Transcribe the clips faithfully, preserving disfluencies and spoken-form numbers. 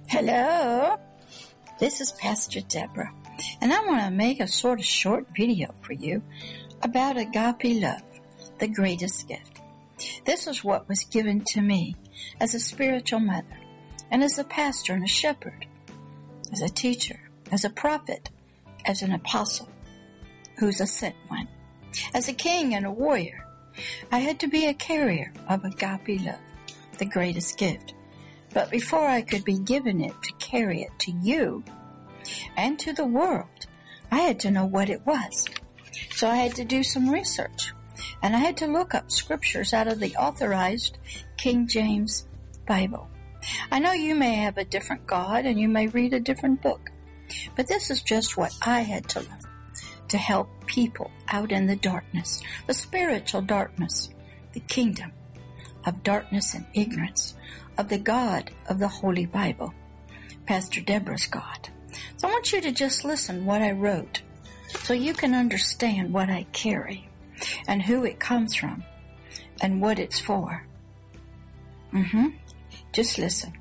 Hello, this is Pastor Deborah, and I want to make a sort of short video for you about agape love, the greatest gift. This is what was given to me as a spiritual mother, and as a pastor and a shepherd, as a teacher, as a prophet, as an apostle, who's a sent one, as a king and a warrior. I had to be a carrier of agape love, the greatest gift. But before I could be given it to carry it to you and to the world, I had to know what it was. So I had to do some research, and I had to look up scriptures out of the authorized King James Bible. I know you may have a different God and you may read a different book, but this is just what I had to learn to help people out in the darkness, the spiritual darkness, the kingdom of darkness and ignorance, of the God of the Holy Bible, Pastor Deborah's God. So I want you to just listen what I wrote so you can understand what I carry and who it comes from and what it's for. Mm-hmm. Just listen.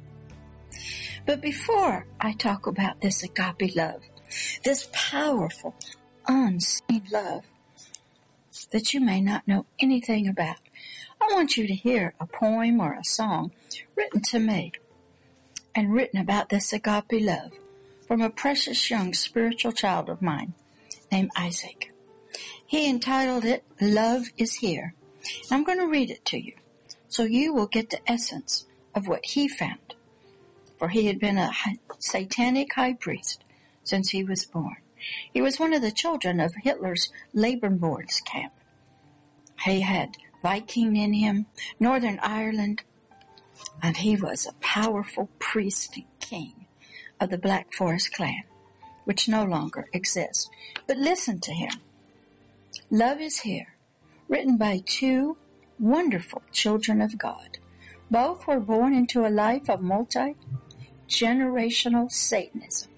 But before I talk about this agape love, this powerful, unseen love that you may not know anything about, I want you to hear a poem or a song written to me and written about this agape love from a precious young spiritual child of mine named Isaac. He entitled it, Love is Here. I'm going to read it to you so you will get the essence of what he found. For he had been a satanic high priest since he was born. He was one of the children of Hitler's Lebenborns camp. He had Viking in him, Northern Ireland, and he was a powerful priest and king of the Black Forest clan, which no longer exists. But listen to him. Love is Here, written by two wonderful children of God. Both were born into a life of multi-generational Satanism.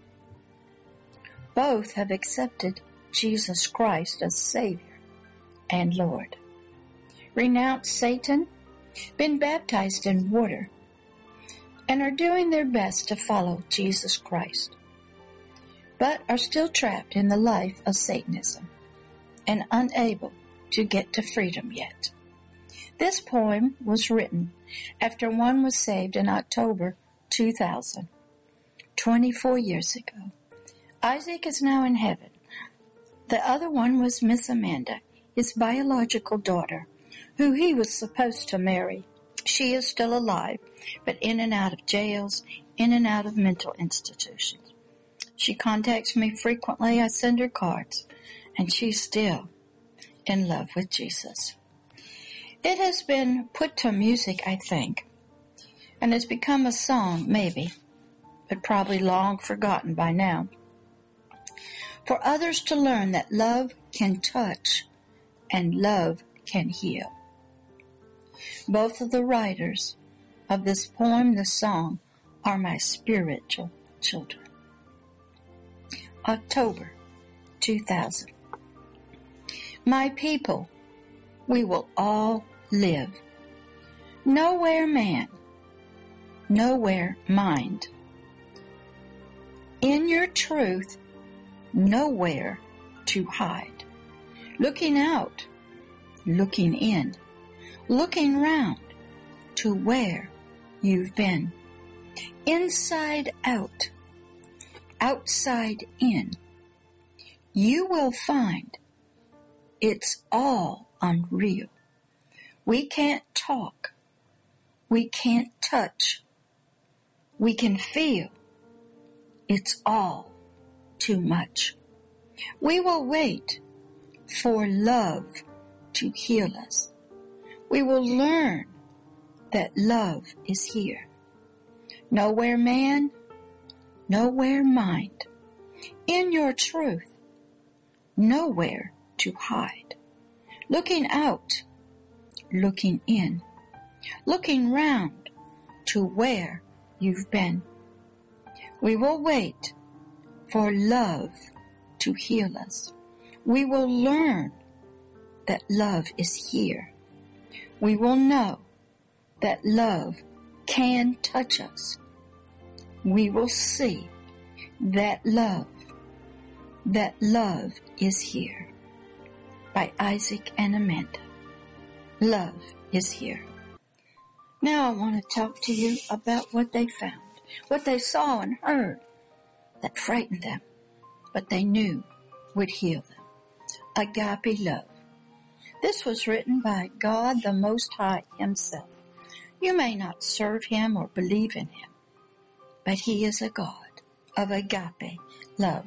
Both have accepted Jesus Christ as Savior and Lord, renounced Satan, been baptized in water, and are doing their best to follow Jesus Christ, but are still trapped in the life of Satanism and unable to get to freedom yet. This poem was written after one was saved in October two thousand, twenty-four years ago. Isaac is now in heaven. The other one was Miss Amanda, his biological daughter, who he was supposed to marry. She is still alive, but in and out of jails, in and out of mental institutions. She contacts me frequently. I send her cards, and she's still in love with Jesus. It has been put to music, I think, and has become a song, maybe, but probably long forgotten by now, for others to learn that love can touch and love can heal. Both of the writers of this poem, this song, are my spiritual children. October two thousand. My people, we will all live. Nowhere man, nowhere mind. In your truth, nowhere to hide. Looking out, looking in, looking round to where you've been. Inside out, outside in, you will find it's all unreal. We can't talk. We can't touch. We can feel. It's all too much. We will wait for love to heal us. We will learn that love is here. Nowhere man, nowhere mind. In your truth, nowhere to hide. Looking out, looking in, looking round to where you've been. We will wait for love to heal us. We will learn that love is here. We will know that love can touch us we will see that love, that love is here. By Isaac and Amanda. Love is here. Now I want to talk to you about what they found, what they saw and heard that frightened them, but they knew would heal them. Agape love. This was written by God the Most High himself. You may not serve him or believe in him, but he is a God of agape love.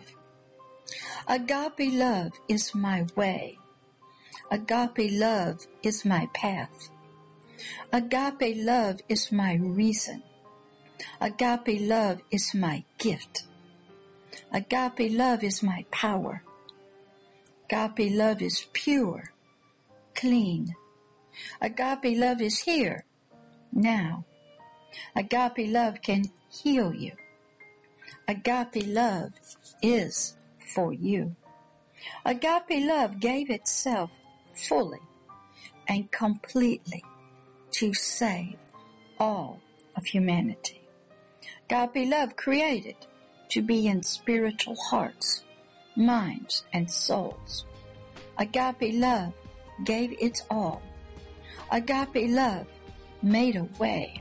Agape love is my way. Agape love is my path. Agape love is my reason. Agape love is my gift. Agape love is my power. Agape love is pure, clean. Agape love is here, now. Agape love can heal you. Agape love is for you. Agape love gave itself fully and completely to save all of humanity. Agape love created to be in spiritual hearts, minds, and souls. Agape love gave its all. Agape love made a way.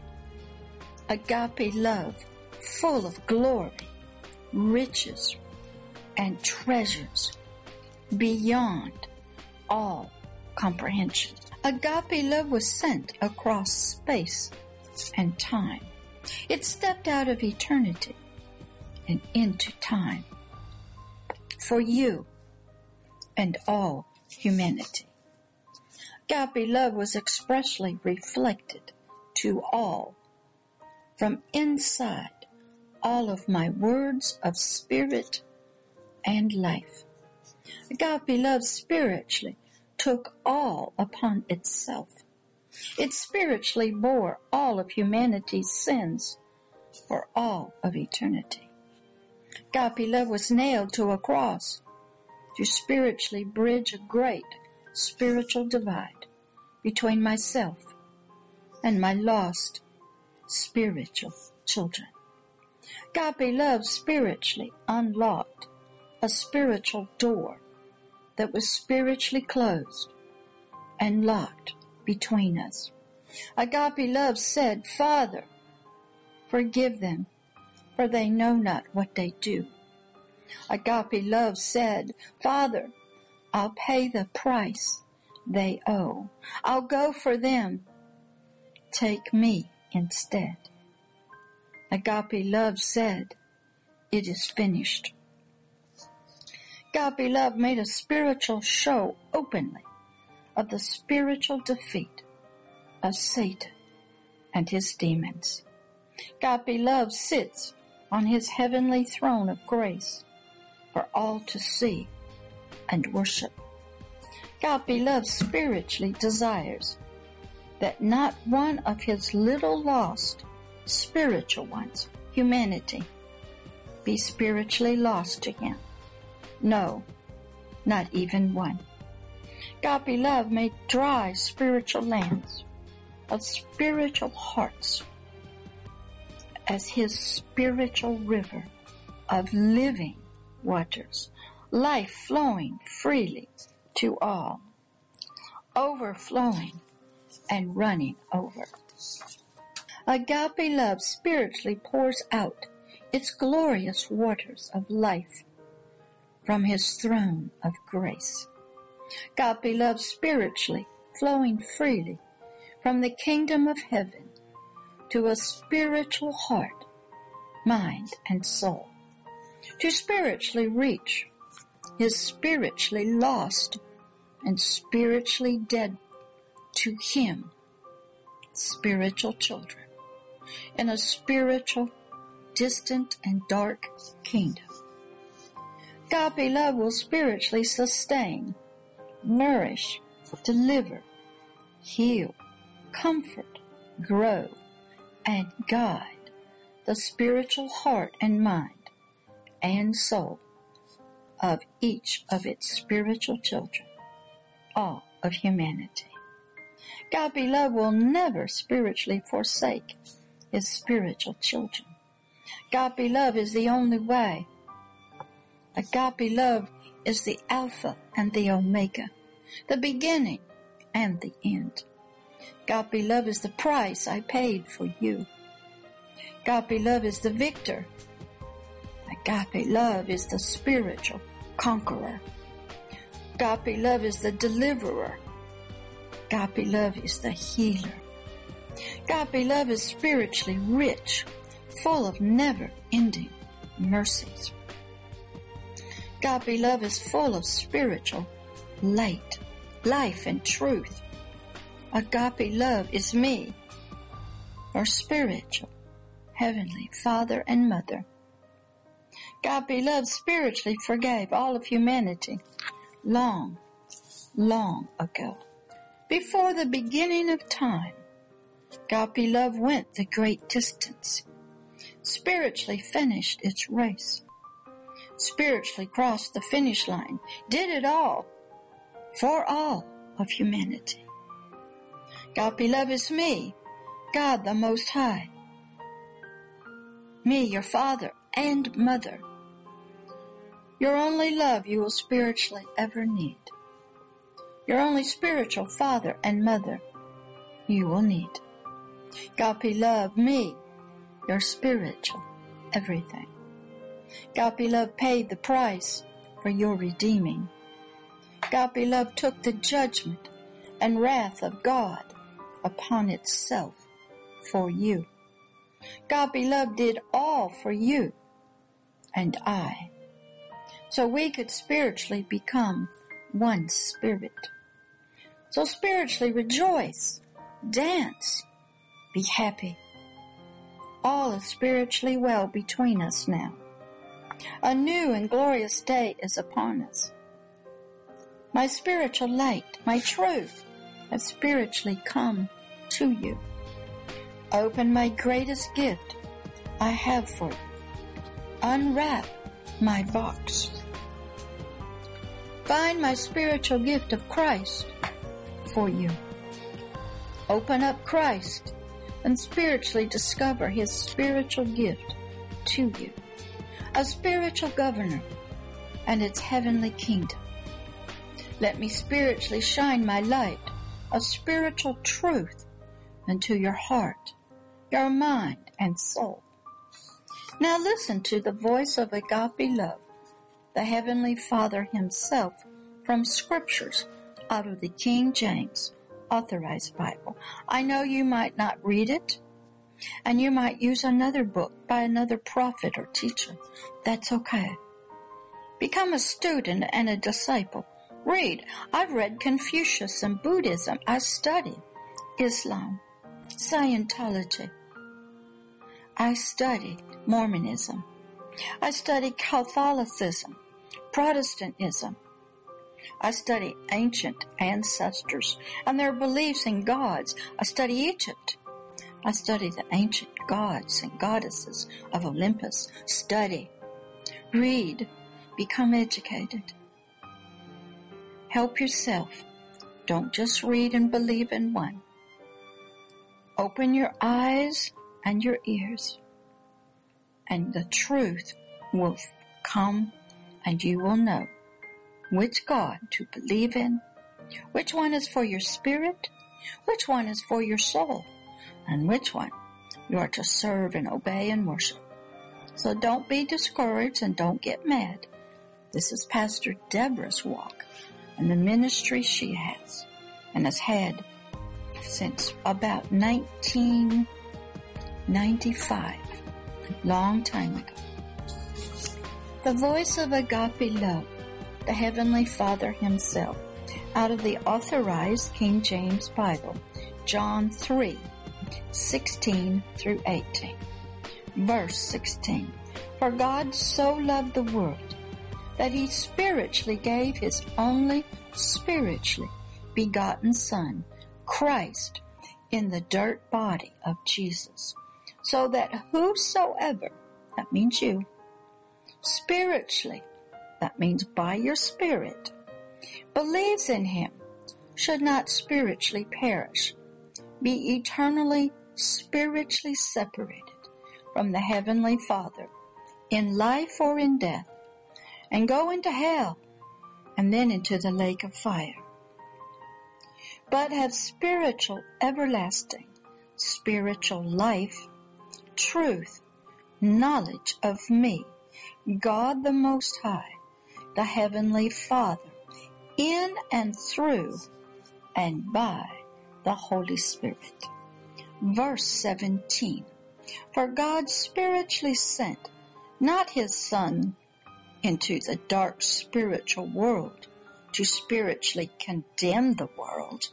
Agape love full of glory, riches, and treasures beyond all comprehension. Agape love was sent across space and time. It stepped out of eternity and into time for you and all humanity. Agape love was expressly reflected to all from inside all of my words of spirit and life. Agape love spiritually took all upon itself. It spiritually bore all of humanity's sins for all of eternity. Agape love was nailed to a cross to spiritually bridge a great spiritual divide between myself and my lost spiritual children. Agape love spiritually unlocked a spiritual door that was spiritually closed and locked between us. Agape love said, Father, forgive them, for they know not what they do. Agape love said, Father, I'll pay the price they owe. I'll go for them. Take me instead. Agape love said, it is finished. Agape love made a spiritual show openly of the spiritual defeat of Satan and his demons. Agape love sits on his heavenly throne of grace for all to see and worship. Agape love spiritually desires that not one of his little lost spiritual ones, humanity, be spiritually lost to him. No, not even one. Agape love made dry spiritual lands of spiritual hearts as his spiritual river of living waters, life flowing freely to all, overflowing and running over. Agape love spiritually pours out its glorious waters of life from his throne of grace. Agape love spiritually flowing freely from the kingdom of heaven to a spiritual heart, mind, and soul, to spiritually reach his spiritually lost and spiritually dead to him spiritual children in a spiritual, distant, and dark kingdom. Agape love will spiritually sustain, nourish, deliver, heal, comfort, grow, and guide the spiritual heart and mind and soul of each of its spiritual children, all of humanity. Agape love will never spiritually forsake his spiritual children. Agape love is the only way. Agape love is the Alpha and the Omega, the beginning and the end. Agape love is the price I paid for you. Agape love is the victor. Agape love is the spiritual conqueror. Agape love is the deliverer. Agape love is the healer. Agape love is spiritually rich, full of never-ending mercies. Agape love is full of spiritual light, life, and truth. Agape love is me, your spiritual, heavenly Father and Mother. Agape love spiritually forgave all of humanity long, long ago. Before the beginning of time, Agape love went the great distance, spiritually finished its race, spiritually crossed the finish line, did it all for all of humanity. Agape love is me, God the Most High, me, your Father and Mother, your only love you will spiritually ever need, your only spiritual Father and Mother you will need. Agape love, me, your spiritual everything. Agape love paid the price for your redeeming. Agape love took the judgment and wrath of God upon itself for you. Agape love did all for you and I, so we could spiritually become one spirit. So spiritually rejoice, dance, be happy. All is spiritually well between us now. A new and glorious day is upon us. My spiritual light, my truth, have spiritually come to you. Open my greatest gift I have for you. Unwrap my box. Find my spiritual gift of Christ for you. Open up Christ and spiritually discover His spiritual gift to you. A spiritual governor and its heavenly kingdom. Let me spiritually shine my light of spiritual truth into your heart, your mind, and soul. Now listen to the voice of agape love, the Heavenly Father Himself, from Scriptures out of the King James Authorized Bible. I know you might not read it, and you might use another book by another prophet or teacher. That's okay. Become a student and a disciple. Read. I've read Confucius and Buddhism. I study Islam, Scientology. I study Mormonism. I study Catholicism, Protestantism. I study ancient ancestors and their beliefs in gods. I study Egypt. I study the ancient gods and goddesses of Olympus. Study. Read. Become educated. Help yourself. Don't just read and believe in one. Open your eyes and your ears, and the truth will come, and you will know which God to believe in, which one is for your spirit, which one is for your soul, and which one you are to serve and obey and worship. So don't be discouraged and don't get mad. This is Pastor Deborah's walk and the ministry she has and has had since about nineteen ninety-five, a long time ago. The voice of agape love, the Heavenly Father Himself, out of the Authorized King James Bible, John three, sixteen through eighteen. Verse sixteen. For God so loved the world that He spiritually gave His only spiritually begotten Son, Christ, in the dirt body of Jesus, so that whosoever, that means you, spiritually, that means by your spirit, believes in Him, should not spiritually perish, be eternally spiritually separated from the Heavenly Father in life or in death, and go into hell and then into the lake of fire. But have spiritual, everlasting, spiritual life, truth, knowledge of me, God the Most High, the Heavenly Father, in and through and by the Holy Spirit. Verse seventeen. For God spiritually sent not his Son into the dark spiritual world to spiritually condemn the world.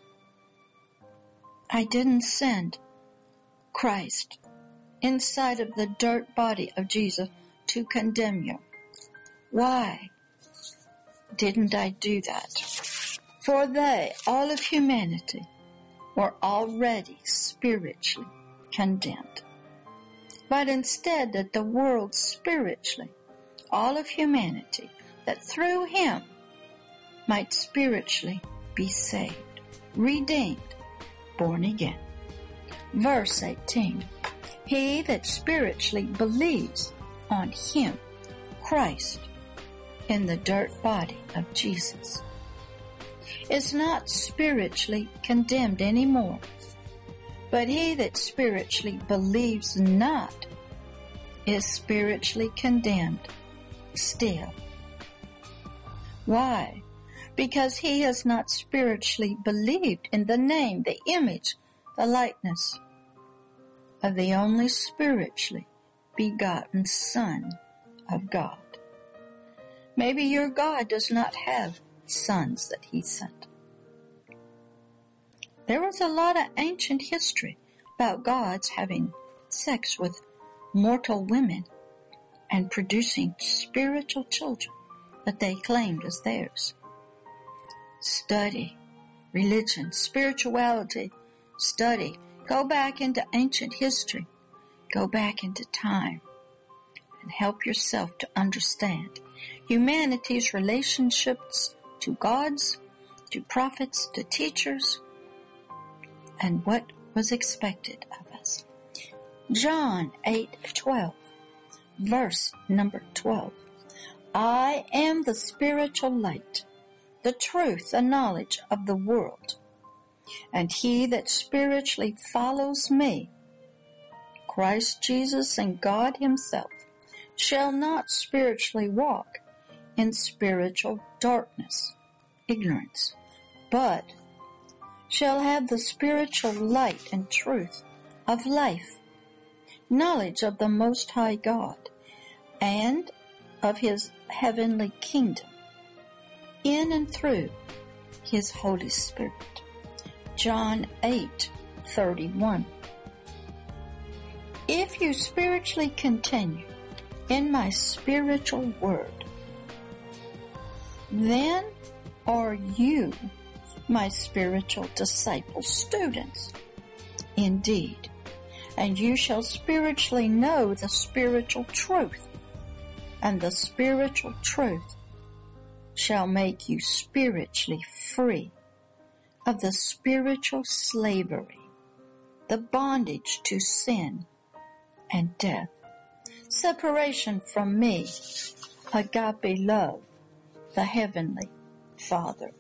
I didn't send Christ inside of the dirt body of Jesus to condemn you. Why didn't I do that? For they, all of humanity, were already spiritually condemned. But instead that the world spiritually, all of humanity, that through him might spiritually be saved, redeemed, born again. Verse eighteen. He that spiritually believes on him, Christ, in the dirt body of Jesus, is not spiritually condemned anymore. But he that spiritually believes not is spiritually condemned still. Why? Because he has not spiritually believed in the name, the image, the likeness of the only spiritually begotten Son of God. Maybe your God does not have sons that he sent. There was a lot of ancient history about gods having sex with mortal women and producing spiritual children that they claimed as theirs. Study religion, spirituality, study. Go back into ancient history. Go back into time and help yourself to understand humanity's relationships to gods, to prophets, to teachers, and what was expected of us. John eight twelve, verse number twelve. I am the spiritual light, the truth, the knowledge of the world. And he that spiritually follows me, Christ Jesus and God himself, shall not spiritually walk in spiritual darkness, ignorance, but shall have the spiritual light and truth of life, knowledge of the Most High God, and of his heavenly kingdom, in and through his Holy Spirit. John eight thirty-one. If you spiritually continue in my spiritual word, then are you my spiritual disciples, students, indeed, and you shall spiritually know the spiritual truth, and the spiritual truth shall make you spiritually free of the spiritual slavery, the bondage to sin and death, separation from me, agape love, the Heavenly Father.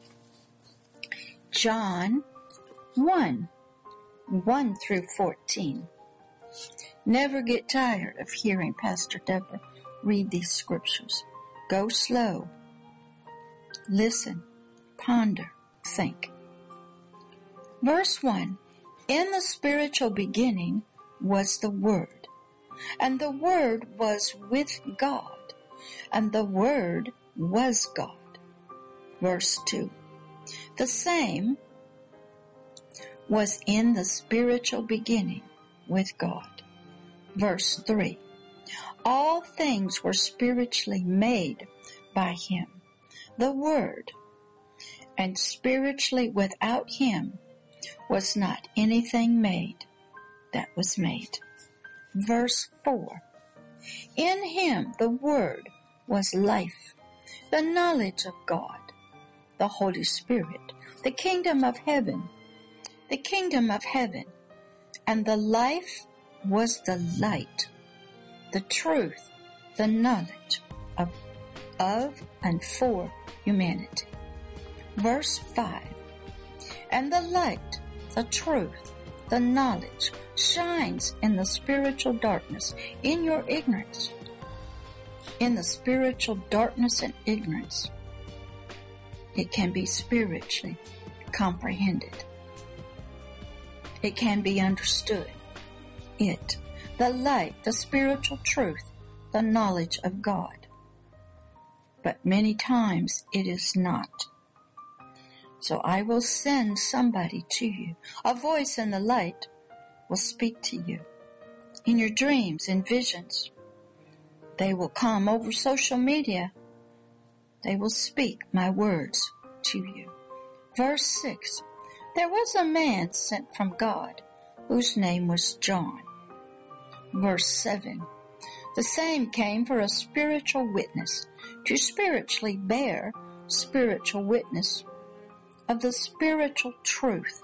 John one, one through fourteen. Never get tired of hearing Pastor Deborah read these scriptures. Go slow. Listen, ponder, think. Verse one. In the spiritual beginning was the Word, and the Word was with God, and the Word was God. Verse two. The same was in the spiritual beginning with God. Verse three. All things were spiritually made by him, the Word, and spiritually without him was not anything made that was made. Verse four. In him the Word was life, the knowledge of God, the Holy Spirit, the kingdom of heaven, the kingdom of heaven, and the life was the light the truth, the knowledge of, of and for humanity. Verse five, and the light, the truth, the knowledge shines in the spiritual darkness, in your ignorance. In the spiritual darkness and ignorance, it can be spiritually comprehended. It can be understood. It, the light, the spiritual truth, the knowledge of God. But many times it is not. So I will send somebody to you. A voice in the light will speak to you. In your dreams, in visions. They will come over social media. They will speak my words to you. Verse six, there was a man sent from God whose name was John. Verse seven, the same came for a spiritual witness, to spiritually bear spiritual witness of the spiritual truth,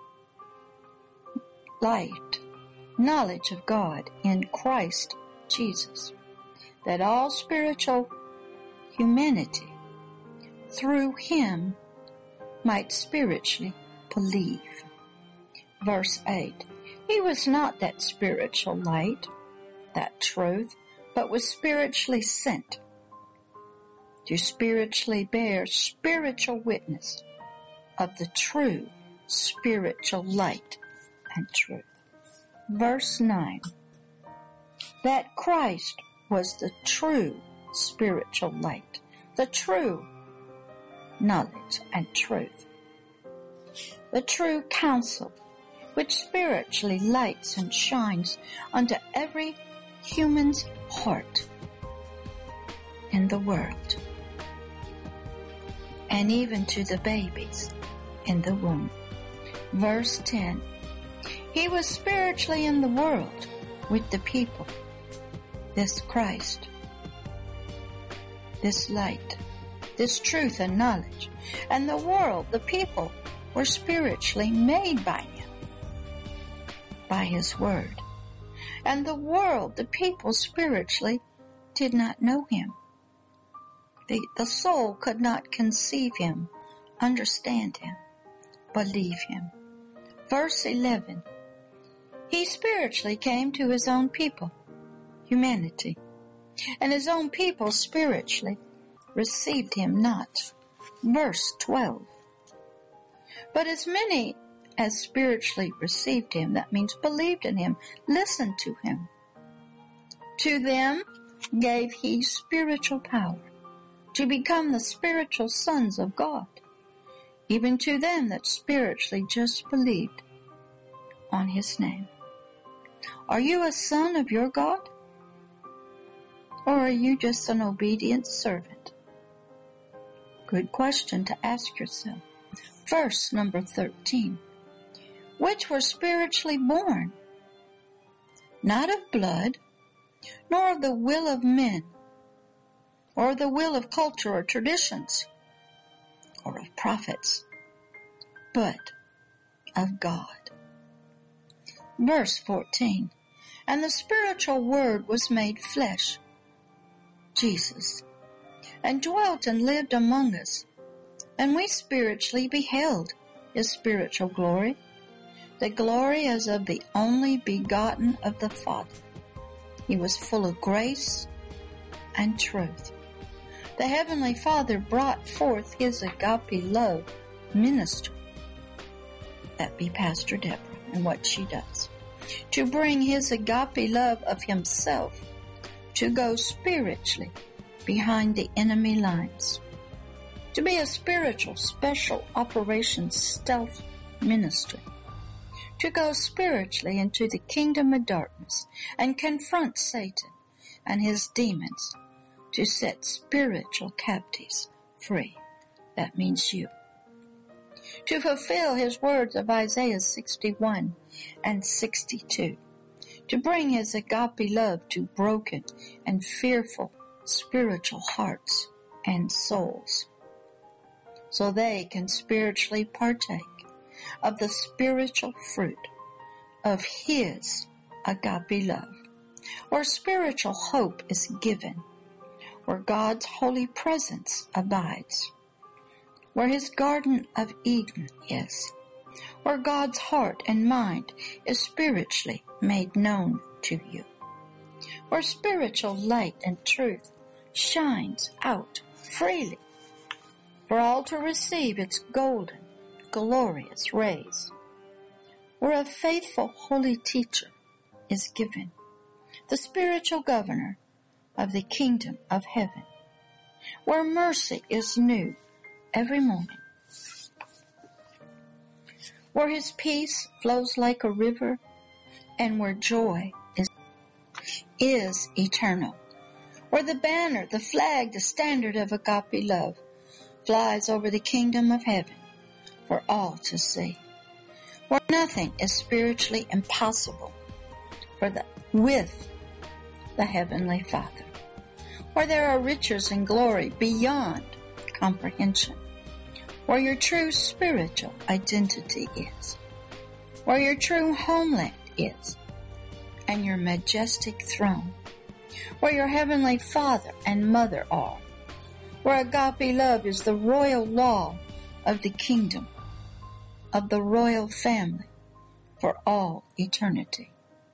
light, knowledge of God in Christ Jesus, that all spiritual humanity through him might spiritually believe. Verse eight, he was not that spiritual light, that truth, but was spiritually sent to spiritually bear spiritual witness of the true spiritual light and truth. Verse nine, that Christ was the true spiritual light, the true knowledge and truth, the true counsel, which spiritually lights and shines unto every human's heart in the world, and even to the babies in the womb. Verse ten, he was spiritually in the world with the people. This Christ, this light, this truth and knowledge, and the world, the people, were spiritually made by him, by his word. And the world, the people, spiritually did not know him. The, the soul could not conceive him, understand him, believe him. Verse eleven, he spiritually came to his own people, humanity, and his own people spiritually received him not. Verse twelve, but as many as spiritually received him, that means believed in him, listened to him, to them gave he spiritual power to become the spiritual sons of God, even to them that spiritually just believed on his name. Are you a son of your God? Or are you just an obedient servant? Good question to ask yourself. Verse number thirteen, which were spiritually born, not of blood, nor of the will of men, or the will of culture or traditions, or of prophets, but of God. Verse fourteen, and the spiritual word was made flesh, Jesus, and dwelt and lived among us, and we spiritually beheld his spiritual glory, the glory as of the only begotten of the Father. He was full of grace and truth. The Heavenly Father brought forth his agape love ministry. That be Pastor Deborah and what she does. To bring his agape love of himself to go spiritually behind the enemy lines. To be a spiritual special operations stealth ministry. To go spiritually into the kingdom of darkness and confront Satan and his demons, to set spiritual captives free. That means you. To fulfill his words of Isaiah sixty-one and sixty-two. To bring his agape love to broken and fearful spiritual hearts and souls, so they can spiritually partake of the spiritual fruit of his agape love, where spiritual hope is given, where God's holy presence abides, where his Garden of Eden is, where God's heart and mind is spiritually made known to you, where spiritual light and truth shines out freely for all to receive its golden, glorious rays, where a faithful holy teacher is given, the spiritual governor of the kingdom of heaven, where mercy is new every morning, where his peace flows like a river, and where joy is, is eternal, where the banner, the flag, the standard of agape love flies over the kingdom of heaven for all to see, where nothing is spiritually impossible for the with the Heavenly Father, where there are riches and glory beyond comprehension, where your true spiritual identity is, where your true homeland is, and your majestic throne, where your Heavenly Father and Mother are, where agape love is the royal law of the kingdom, of the royal family for all eternity.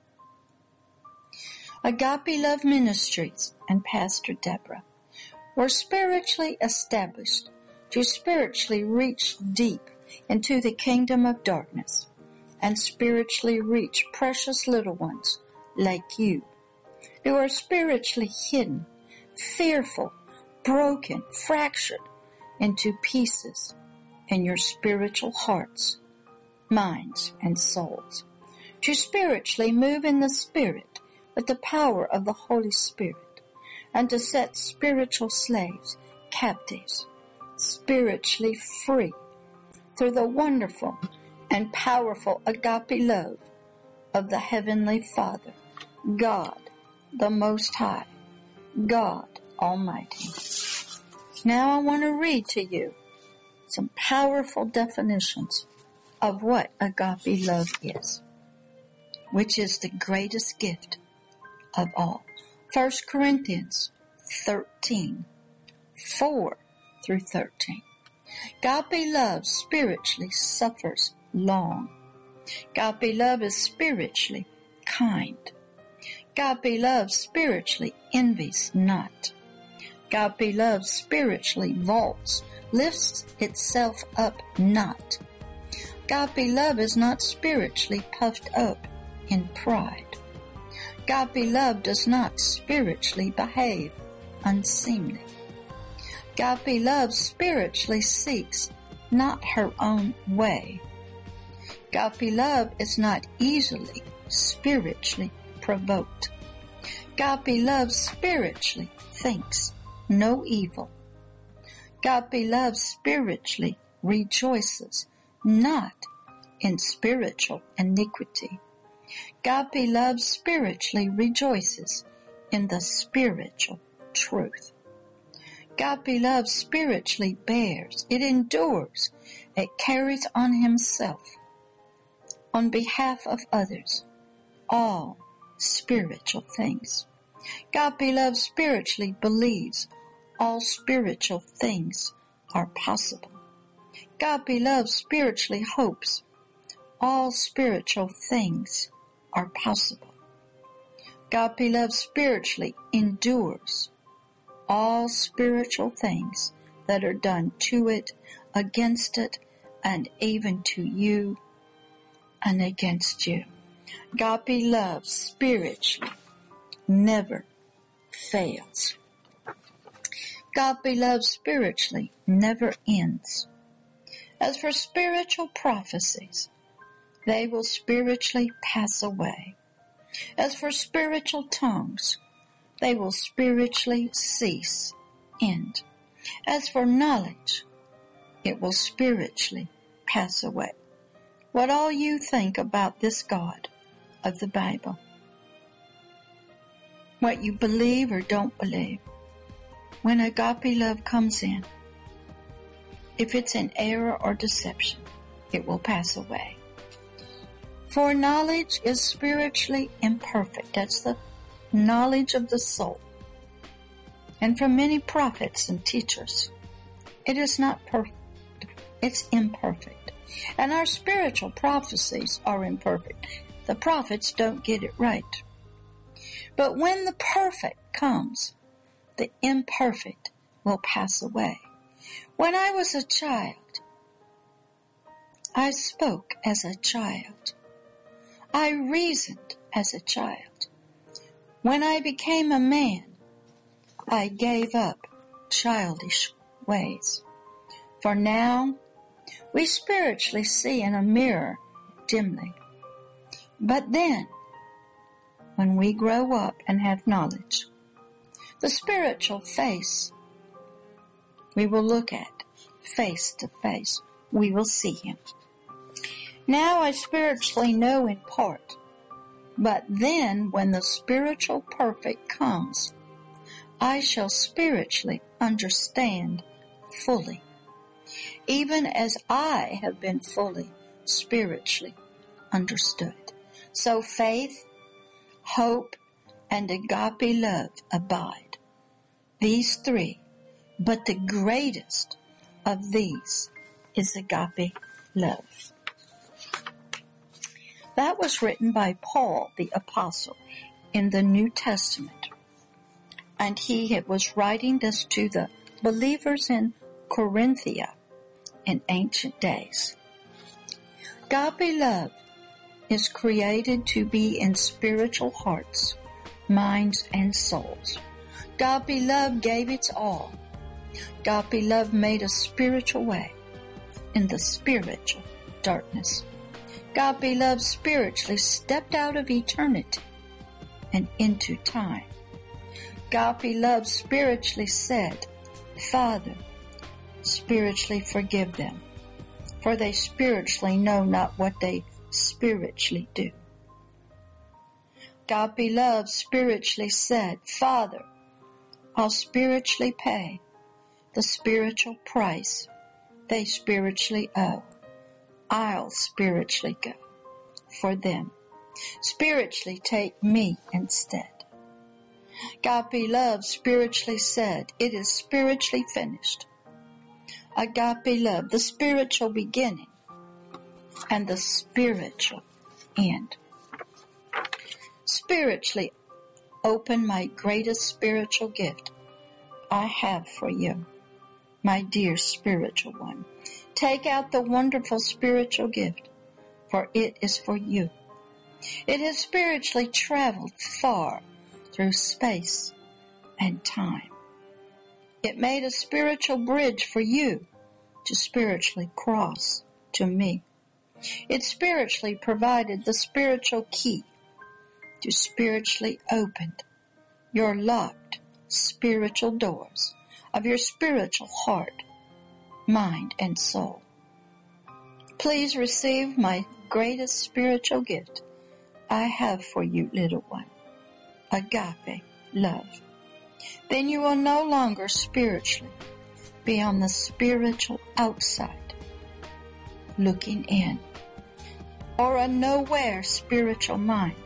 Agape Love Ministries and Pastor Deborah were spiritually established to spiritually reach deep into the kingdom of darkness and spiritually reach precious little ones like you, who are spiritually hidden, fearful, broken, fractured into pieces in your spiritual hearts, minds, and souls, to spiritually move in the Spirit with the power of the Holy Spirit, and to set spiritual slaves, captives, spiritually free through the wonderful and powerful agape love of the Heavenly Father, God, the Most High, God Almighty. Now I want to read to you some powerful definitions of what agape love is, which is the greatest gift of all. First Corinthians thirteen, four through thirteen. Agape love spiritually suffers long. Agape love is spiritually kind. Agape love spiritually envies not. Agape love spiritually vaults, lifts itself up not. Agape love is not spiritually puffed up in pride. Agape love does not spiritually behave unseemly. Agape love spiritually seeks not her own way. Agape love is not easily spiritually provoked. Agape love spiritually thinks no evil. Agape love spiritually rejoices not in spiritual iniquity. Agape love spiritually rejoices in the spiritual truth. Agape love spiritually bears, it endures, it carries on himself, on behalf of others, all spiritual things. Agape love spiritually believes all spiritual things are possible. Agape love spiritually hopes all spiritual things are possible. Agape love spiritually endures all spiritual things that are done to it, against it, and even to you and against you. Agape love spiritually never fails. Agape love spiritually never ends. As for spiritual prophecies, they will spiritually pass away. As for spiritual tongues, they will spiritually cease, end. As for knowledge, it will spiritually pass away. What all you think about this God of the Bible, what you believe or don't believe, when agape love comes in, if it's in error or deception, it will pass away. For knowledge is spiritually imperfect. That's the knowledge of the soul, and from many prophets and teachers. It is not perfect. It's imperfect. And our spiritual prophecies are imperfect. The prophets don't get it right. But when the perfect comes, the imperfect will pass away. When I was a child, I spoke as a child. I reasoned as a child. When I became a man, I gave up childish ways. For now, we spiritually see in a mirror dimly. But then, when we grow up and have knowledge, the spiritual face we will look at face to face. We will see him. Now I spiritually know in part, but then when the spiritual perfect comes, I shall spiritually understand fully, even as I have been fully spiritually understood. So faith, hope, and agape love abide. These three, but the greatest of these is agape love. That was written by Paul the Apostle in the New Testament. And he was writing this to the believers in Corinthia in ancient days. Agape love is created to be in spiritual hearts, minds, and souls. Agape love gave its all. Agape love made a spiritual way in the spiritual darkness. Agape love spiritually stepped out of eternity and into time. Agape love spiritually said, Father, spiritually forgive them, for they spiritually know not what they spiritually do. Agape love spiritually said, Father, I'll spiritually pay the spiritual price they spiritually owe. I'll spiritually go for them. Spiritually take me instead. Agape love spiritually said, it is spiritually finished. Agape love, the spiritual beginning and the spiritual end. Spiritually open my greatest spiritual gift I have for you, my dear spiritual one. Take out the wonderful spiritual gift, for it is for you. It has spiritually traveled far through space and time. It made a spiritual bridge for you to spiritually cross to me. It spiritually provided the spiritual key to spiritually open your locked spiritual doors of your spiritual heart, mind, and soul. Please receive my greatest spiritual gift I have for you, little one, agape love. Then you will no longer spiritually be on the spiritual outside, looking in, or a nowhere spiritual mind,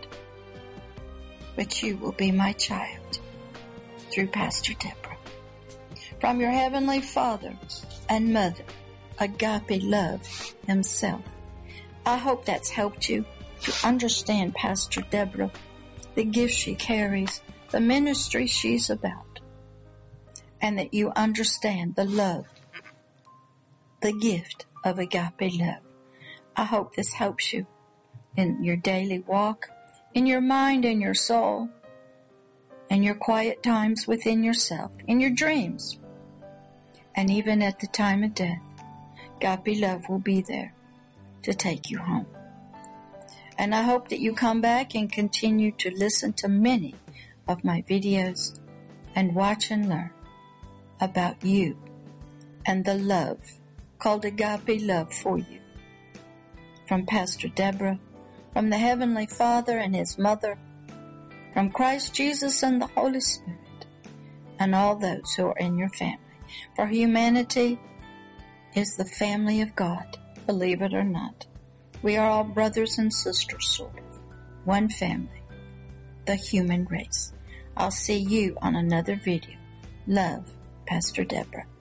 but you will be my child through Pastor Deborah. From your heavenly Father and Mother, agape love himself. I hope that's helped you to understand Pastor Deborah, the gift she carries, the ministry she's about, and that you understand the love, the gift of agape love. I hope this helps you in your daily walk, in your mind and your soul, and your quiet times within yourself, in your dreams, and even at the time of death. Agape love will be there to take you home. And I hope that you come back and continue to listen to many of my videos and watch and learn about you and the love called agape love for you. From Pastor Deborah, from the Heavenly Father and His Mother, from Christ Jesus and the Holy Spirit, and all those who are in your family. For humanity is the family of God, believe it or not. We are all brothers and sisters, sort of. One family, the human race. I'll see you on another video. Love, Pastor Deborah.